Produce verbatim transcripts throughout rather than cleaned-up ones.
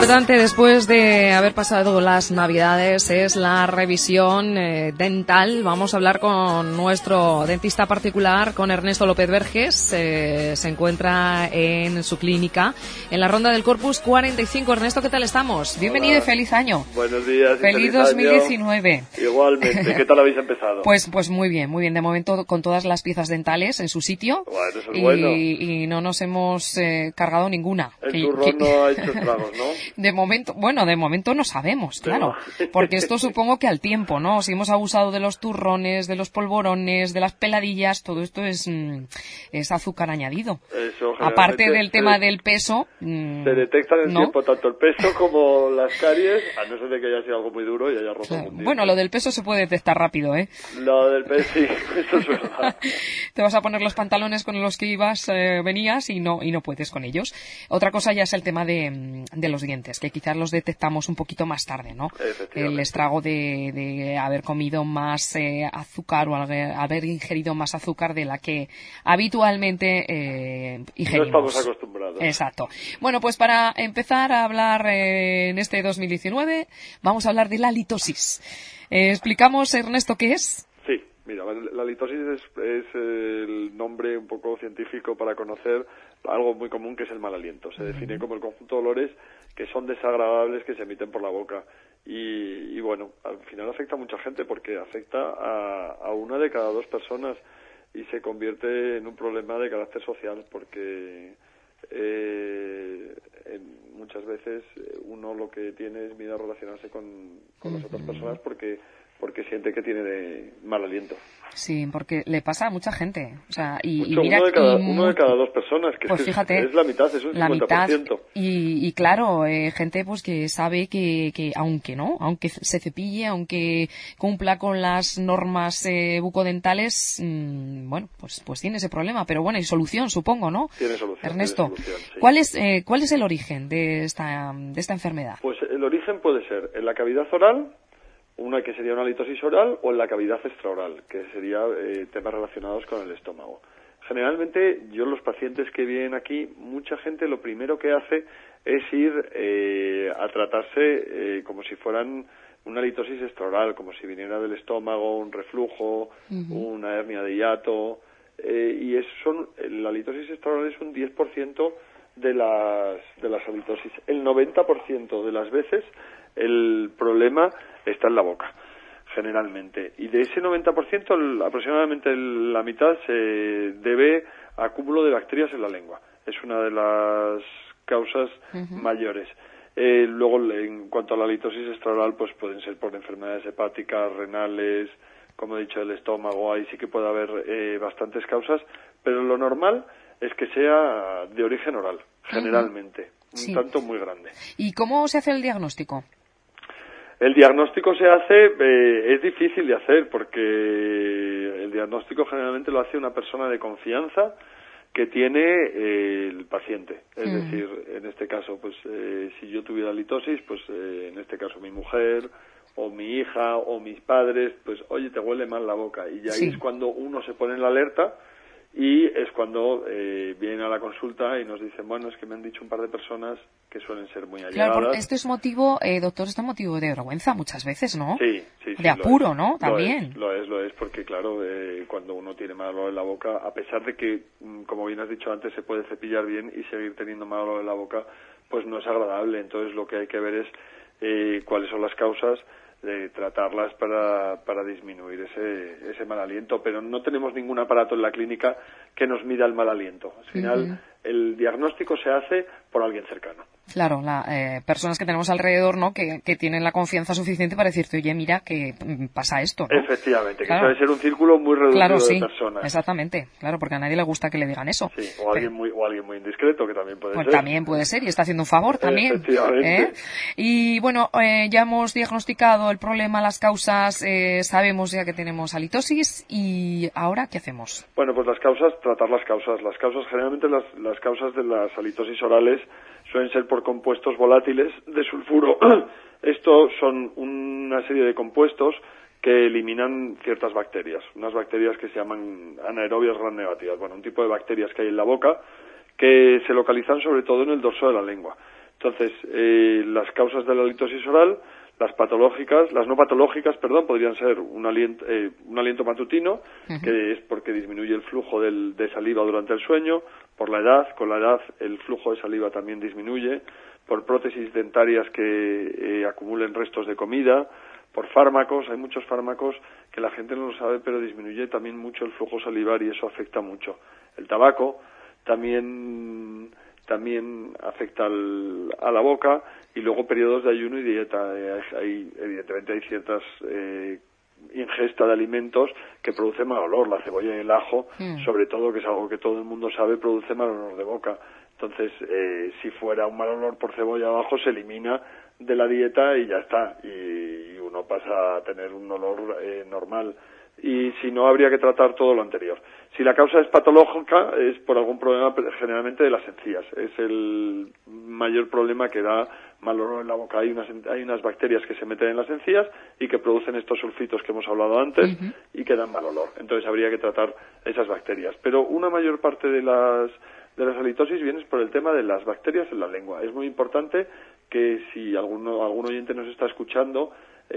importante después de haber pasado las Navidades es la revisión eh, dental. Vamos a hablar con nuestro dentista particular, con Ernesto López Verges. Eh, se encuentra en su clínica en la Ronda del Corpus cuarenta y cinco. Ernesto, ¿qué tal estamos? Bienvenido. Hola. Y feliz año. Buenos días. Feliz, feliz dos mil diecinueve. Año. Igualmente. ¿Qué tal habéis empezado? Pues, pues muy bien, muy bien. De momento con todas las piezas dentales en su sitio. Bueno, eso es y, bueno. y no nos hemos eh, cargado ninguna. El que, turrón que... no ha hecho estragos, ¿no? De momento, bueno, de momento no sabemos, claro, Pero... porque esto supongo que al tiempo, ¿no? Si hemos abusado de los turrones, de los polvorones, de las peladillas, todo esto es, es azúcar añadido. Eso, aparte del se, tema del peso. Se detecta en el ¿no? tiempo tanto el peso como las caries, a no ser de que haya sido algo muy duro y haya roto Claro. algún diente. Bueno, lo del peso se puede detectar rápido, ¿eh? Lo del peso, sí, eso es verdad. Te vas a poner los pantalones con los que ibas, eh, venías y no y no puedes con ellos. Otra cosa ya es el tema de, de los dientes, que quizás los detectamos un poquito más tarde, ¿no? El estrago de, de haber comido más eh, azúcar o haber, haber ingerido más azúcar de la que habitualmente eh, ingerimos. No estamos acostumbrados. Exacto. Bueno, pues para empezar a hablar eh, en este dos mil diecinueve, vamos a hablar de la litosis. Eh, ¿Explicamos, Ernesto, qué es? Sí, mira, la litosis es, es el nombre un poco científico para conocer algo muy común que es el mal aliento. Se define como el conjunto de olores que son desagradables que se emiten por la boca. Y, y bueno, al final afecta a mucha gente porque afecta a, a una de cada dos personas y se convierte en un problema de carácter social porque eh, en, muchas veces uno lo que tiene es miedo a relacionarse con, con las otras personas porque porque siente que tiene de mal aliento. Sí, porque le pasa a mucha gente. O sea, y, Mucho, y mira, uno, de cada, y uno de cada dos personas, que, pues es, que fíjate, es, es la mitad, es un la cincuenta por ciento. Mitad, y, y claro, eh, gente pues que sabe que, que aunque no, aunque se cepille, aunque cumpla con las normas eh, bucodentales, mmm, bueno, pues pues tiene ese problema. Pero bueno, hay solución, supongo, ¿no? Tiene solución. Ernesto, tiene solución, sí. ¿cuál es eh, cuál es el origen de esta de esta enfermedad? Pues el origen puede ser en la cavidad oral, una que sería una litosis oral, o en la cavidad extraoral, que sería eh, temas relacionados con el estómago. Generalmente, yo los pacientes que vienen aquí, mucha gente lo primero que hace es ir eh, a tratarse eh, como si fueran una litosis extraoral, como si viniera del estómago, un reflujo, uh-huh. una hernia de hiato, eh, y es, son, la litosis extraoral es un diez por ciento de las, de las halitosis. El noventa por ciento de las veces el problema está en la boca, generalmente. Y de ese noventa por ciento, aproximadamente la mitad se debe a acúmulo de bacterias en la lengua. Es una de las causas uh-huh. mayores. Eh, luego, en cuanto a la litosis extraoral, pues pueden ser por enfermedades hepáticas, renales, como he dicho, el estómago. Ahí sí que puede haber eh, bastantes causas, pero lo normal es que sea de origen oral, generalmente. Uh-huh. Sí. Un tanto muy grande. ¿Y cómo se hace el diagnóstico? El diagnóstico se hace, eh, es difícil de hacer porque el diagnóstico generalmente lo hace una persona de confianza que tiene eh, el paciente. Es mm. decir, en este caso, pues eh, si yo tuviera litosis, pues eh, en este caso mi mujer o mi hija o mis padres, pues oye, te huele mal la boca. Y ya sí. ahí es cuando uno se pone en la alerta y es cuando eh, vienen a la consulta y nos dicen, bueno, es que me han dicho un par de personas que suelen ser muy allegadas. Claro, porque esto es motivo, eh, doctor, esto es motivo de vergüenza muchas veces, ¿no? Sí, sí, sí. De apuro, es, ¿no? También. Lo es, lo es, lo es porque, claro, eh, cuando uno tiene mal olor en la boca, a pesar de que, como bien has dicho antes, se puede cepillar bien y seguir teniendo mal olor en la boca, pues no es agradable. Entonces lo que hay que ver es eh, cuáles son las causas, de tratarlas para, para disminuir ese, ese mal aliento, pero no tenemos ningún aparato en la clínica que nos mida el mal aliento. Al final, uh-huh. el diagnóstico se hace por alguien cercano. Claro, la, eh, personas que tenemos alrededor, ¿no? Que, que tienen la confianza suficiente para decirte, oye, mira, que pasa esto, ¿no? Efectivamente, claro. que debe ser un círculo muy reducido claro, sí, de personas. Exactamente, claro, porque a nadie le gusta que le digan eso. Sí, o alguien, muy, o alguien muy indiscreto, que también puede pues ser. También puede ser, y está haciendo un favor también. Efectivamente. ¿eh? Y bueno, eh, ya hemos diagnosticado el problema, las causas, eh, sabemos ya que tenemos halitosis, y ¿ahora qué hacemos? Bueno, pues las causas, tratar las causas. Las causas, generalmente las, las causas de las halitosis orales suelen ser por compuestos volátiles de sulfuro. Estos son una serie de compuestos que eliminan ciertas bacterias, unas bacterias que se llaman anaerobias gram negativas, bueno, un tipo de bacterias que hay en la boca que se localizan sobre todo en el dorso de la lengua. Entonces, eh, las causas de la halitosis oral, las patológicas, las no patológicas, perdón, podrían ser un aliento, eh, un aliento matutino, uh-huh. que es porque disminuye el flujo del, de saliva durante el sueño, por la edad, con la edad el flujo de saliva también disminuye, por prótesis dentarias que eh, acumulen restos de comida, por fármacos, hay muchos fármacos que la gente no lo sabe, pero disminuye también mucho el flujo salivar y eso afecta mucho. El tabaco también también afecta al, a la boca, y luego periodos de ayuno y dieta. Eh, hay, evidentemente hay ciertas eh, ingesta de alimentos que producen mal olor. La cebolla y el ajo, mm. sobre todo, que es algo que todo el mundo sabe, produce mal olor de boca. Entonces, eh, si fuera un mal olor por cebolla o ajo, se elimina de la dieta y ya está, y, y uno pasa a tener un olor eh, normal. Y si no, habría que tratar todo lo anterior. Si la causa es patológica, es por algún problema generalmente de las encías. Es el mayor problema que da mal olor en la boca. Hay unas, hay unas bacterias que se meten en las encías y que producen estos sulfitos que hemos hablado antes, uh-huh. y que dan mal olor. Entonces habría que tratar esas bacterias. Pero una mayor parte de las de las halitosis viene por el tema de las bacterias en la lengua. Es muy importante que si alguno, algún oyente nos está escuchando,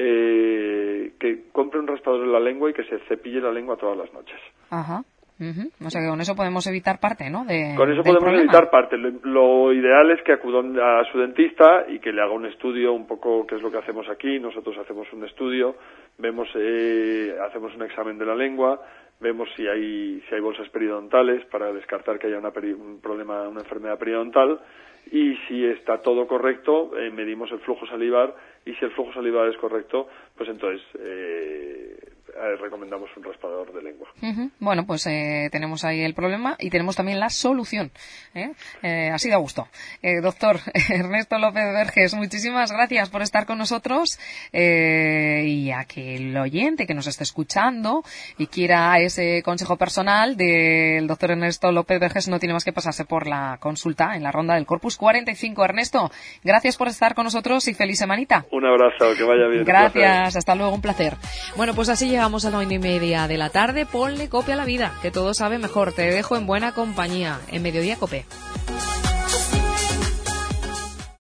eh, que compre un raspador en la lengua y que se cepille la lengua todas las noches. Ajá. Uh-huh. O sea que con eso podemos evitar parte, ¿no? De, con eso podemos problema. evitar parte. Lo, lo ideal es que acudan a su dentista y que le haga un estudio, un poco, que es lo que hacemos aquí. Nosotros hacemos un estudio, vemos, eh, hacemos un examen de la lengua, vemos si hay si hay bolsas periodontales para descartar que haya una peri- un problema, una enfermedad periodontal, y si está todo correcto, eh, medimos el flujo salivar, y si el flujo salivar es correcto, pues entonces eh, eh, recomendamos un raspador de lengua. Uh-huh. Bueno, pues eh, tenemos ahí el problema y tenemos también la solución. ¿eh? Eh, así da gusto. Eh, doctor Ernesto López Verges, muchísimas gracias por estar con nosotros, eh, y a que el oyente que nos esté escuchando y quiera ese consejo personal del doctor Ernesto López Verges, no tiene más que pasarse por la consulta en la ronda del Corpus cuarenta y cinco. Ernesto, gracias por estar con nosotros y feliz semanita. Un abrazo, que vaya bien. Gracias, hasta luego, un placer. Bueno, pues así llegamos a la una y media de la tarde. Ponle copia a la vida, que todo sabe mejor. Te dejo en buena compañía en Mediodía Cope.